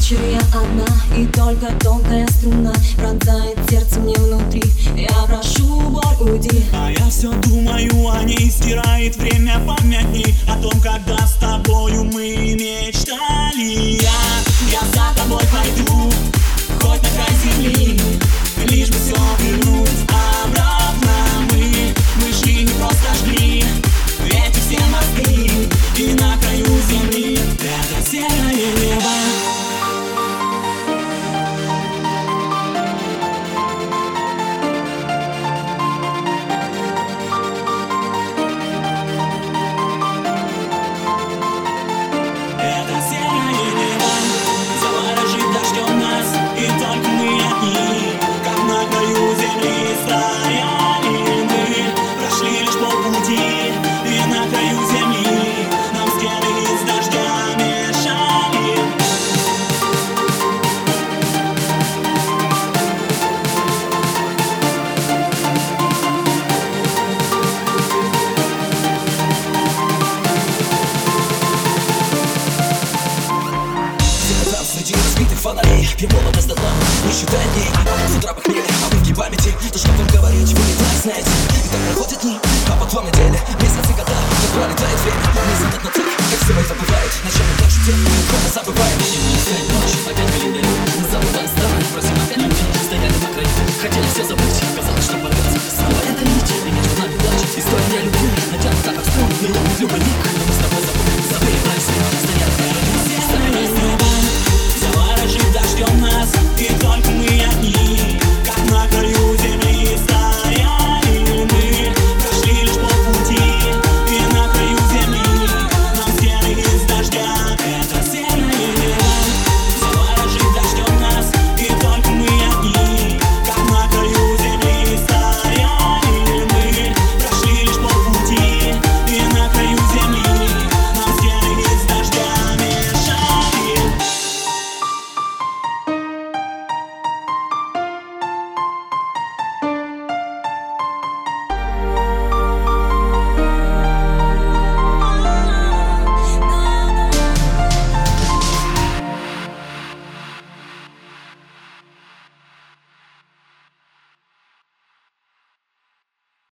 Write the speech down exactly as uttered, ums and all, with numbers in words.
вечер я одна, и только тонкая струна пронзает сердце мне внутри. Я прошу, боль, уйди. А я все думаю о ней, стирает время памяти о том, когда с тобою мы мечтали. Я, я за тобой пойду, хоть на край земли, лишь бы все вернуть обратно. Мы, мы шли, не просто шли, эти все мосты, и на краю земли это серое небо. Среди разбитых фонарей пьем молодость до дна, не считая дней. С утра похмелье, обрывки памяти. То, что вам говорить, вы не так знаете. И так проходят дни, а потом недели, месяцы, года. Как пролетает время, незаметно так, как все это бывает. Ночами так же тем, кто забывает.